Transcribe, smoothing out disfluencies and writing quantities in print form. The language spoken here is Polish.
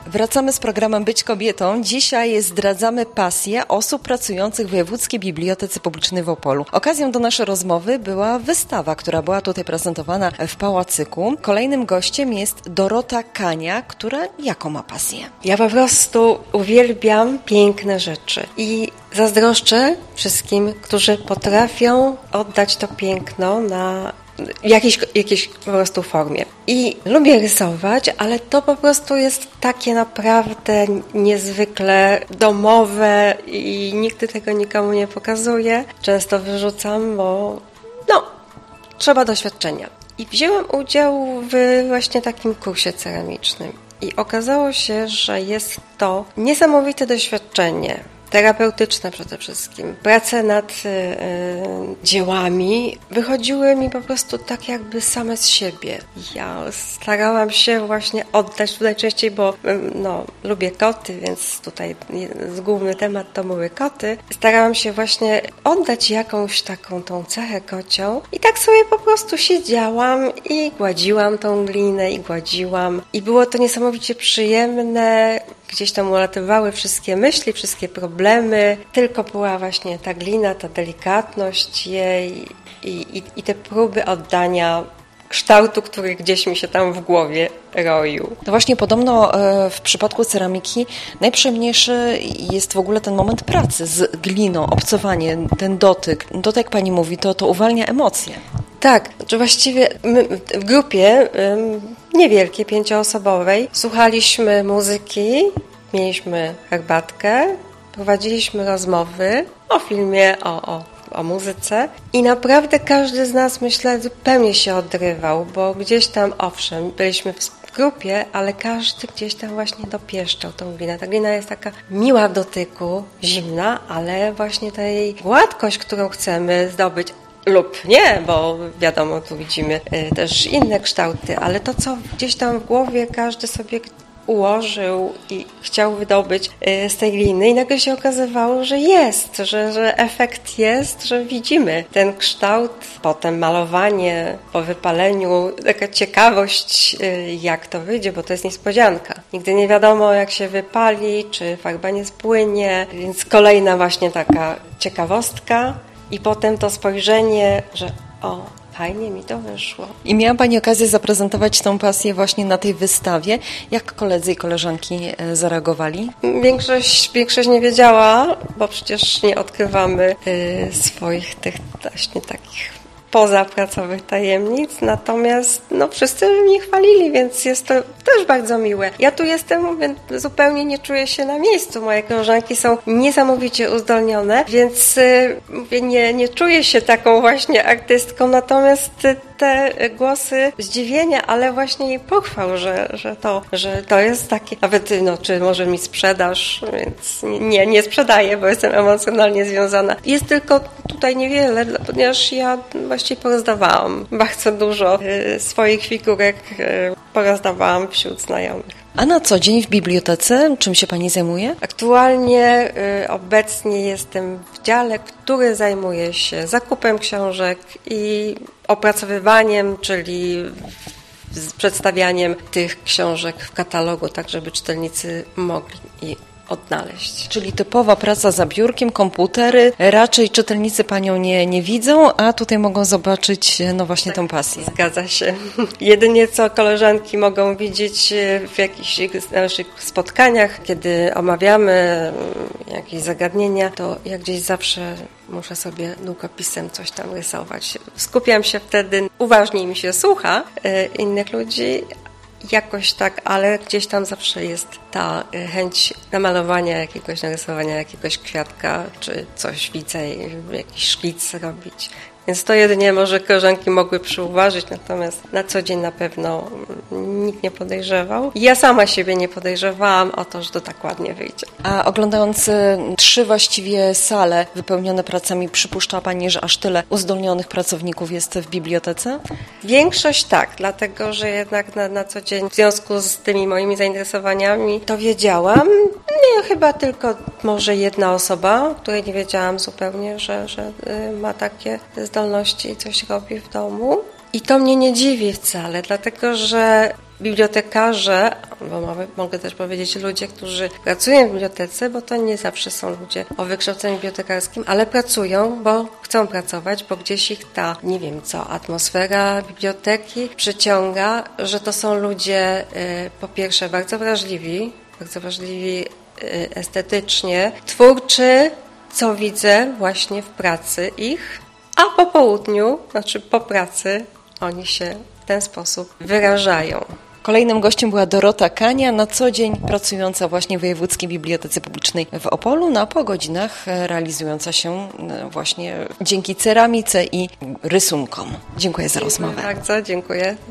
Wracamy z programem Być Kobietą. Dzisiaj zdradzamy pasję osób pracujących w Wojewódzkiej Bibliotece Publicznej w Opolu. Okazją do naszej rozmowy była wystawa, która była tutaj prezentowana w Pałacyku. Kolejnym gościem jest Dorota Kania, która jaką ma pasję? Ja po prostu uwielbiam piękne rzeczy i zazdroszczę wszystkim, którzy potrafią oddać to piękno na jakiejś po prostu formie. I lubię rysować, ale to po prostu jest takie naprawdę niezwykle domowe i nigdy tego nikomu nie pokazuję. Często wyrzucam, bo trzeba doświadczenia. I wzięłam udział w właśnie takim kursie ceramicznym. I okazało się, że jest to niesamowite doświadczenie. Terapeutyczne przede wszystkim. Prace nad dziełami wychodziły mi po prostu tak jakby same z siebie. Ja starałam się właśnie oddać najczęściej, bo lubię koty, więc tutaj główny temat to były koty. Starałam się właśnie oddać jakąś taką tą cechę kocią i tak sobie po prostu siedziałam i gładziłam tą glinę i gładziłam. I było to niesamowicie przyjemne. Gdzieś tam ulatywały wszystkie myśli, wszystkie problemy. Tylko była właśnie ta glina, ta delikatność jej i te próby oddania kształtu, który gdzieś mi się tam w głowie roił. To właśnie podobno w przypadku ceramiki najprzyjemniejszy jest w ogóle ten moment pracy z gliną, obcowanie, ten dotyk. To, jak pani mówi, to uwalnia emocje. Tak, znaczy właściwie my w grupie niewielkiej, 5-osobowej słuchaliśmy muzyki, mieliśmy herbatkę, prowadziliśmy rozmowy o filmie, o muzyce i naprawdę każdy z nas, myślę, zupełnie się odrywał, bo gdzieś tam, owszem, byliśmy w grupie, ale każdy gdzieś tam właśnie dopieszczał tą glinę. Ta glina jest taka miła w dotyku, zimna, ale właśnie ta jej gładkość, którą chcemy zdobyć, lub nie, bo wiadomo, tu widzimy też inne kształty, ale to, co gdzieś tam w głowie każdy sobie ułożył i chciał wydobyć z tej gliny i nagle się okazywało, że jest, że efekt jest, że widzimy ten kształt, potem malowanie po wypaleniu, taka ciekawość, jak to wyjdzie, bo to jest niespodzianka. Nigdy nie wiadomo, jak się wypali, czy farba nie spłynie, więc kolejna właśnie taka ciekawostka. I potem to spojrzenie, że fajnie mi to wyszło. I miała pani okazję zaprezentować tą pasję właśnie na tej wystawie. Jak koledzy i koleżanki zareagowali? Większość nie wiedziała, bo przecież nie odkrywamy swoich tych właśnie takich pozapracowych tajemnic, natomiast wszyscy mnie chwalili, więc jest to też bardzo miłe. Ja tu jestem, mówię, zupełnie nie czuję się na miejscu. Moje koleżanki są niesamowicie uzdolnione, więc mówię, nie czuję się taką właśnie artystką, natomiast te głosy zdziwienia, ale właśnie i pochwał, że to jest takie, nawet czy może mi sprzedasz, więc nie sprzedaję, bo jestem emocjonalnie związana. Jest tylko tutaj niewiele, ponieważ ja właściwie porozdawałam bardzo dużo swoich figurek, porozdawałam wśród znajomych. A na co dzień w bibliotece czym się pani zajmuje? Aktualnie obecnie jestem w dziale, który zajmuje się zakupem książek i opracowywaniem, czyli przedstawianiem tych książek w katalogu, tak żeby czytelnicy mogli je odnaleźć. Czyli typowa praca za biurkiem, komputery. Raczej czytelnicy panią nie widzą, a tutaj mogą zobaczyć właśnie tę pasję. Zgadza się. Jedynie co koleżanki mogą widzieć w jakichś naszych spotkaniach, kiedy omawiamy jakieś zagadnienia, to ja gdzieś zawsze muszę sobie długopisem coś tam rysować. Skupiam się wtedy, uważniej mi się słucha innych ludzi, jakoś tak, ale gdzieś tam zawsze jest ta chęć namalowania jakiegoś, narysowania jakiegoś kwiatka, czy coś widzę, jakiś szkic robić. Więc to jedynie może koleżanki mogły przyuważyć, natomiast na co dzień na pewno nikt nie podejrzewał. Ja sama siebie nie podejrzewałam o to, że to tak ładnie wyjdzie. A oglądając 3 właściwie sale wypełnione pracami, przypuszcza pani, że aż tyle uzdolnionych pracowników jest w bibliotece? Większość tak, dlatego że jednak na co dzień w związku z tymi moimi zainteresowaniami to wiedziałam. Nie, chyba tylko może jedna osoba, o której nie wiedziałam zupełnie, że ma takie zdolności i coś robi w domu. I to mnie nie dziwi wcale, dlatego że bibliotekarze, bo mogę też powiedzieć ludzie, którzy pracują w bibliotece, bo to nie zawsze są ludzie o wykształceniu bibliotekarskim, ale pracują, bo chcą pracować, bo gdzieś ich ta, nie wiem co, atmosfera biblioteki przyciąga, że to są ludzie po pierwsze bardzo wrażliwi estetycznie, twórczy, co widzę właśnie w pracy ich, a po południu, znaczy po pracy, oni się w ten sposób wyrażają. Kolejnym gościem była Dorota Kania, na co dzień pracująca właśnie w Wojewódzkiej Bibliotece Publicznej w Opolu, a po godzinach realizująca się właśnie dzięki ceramice i rysunkom. Dziękuję za rozmowę. Bardzo dziękuję.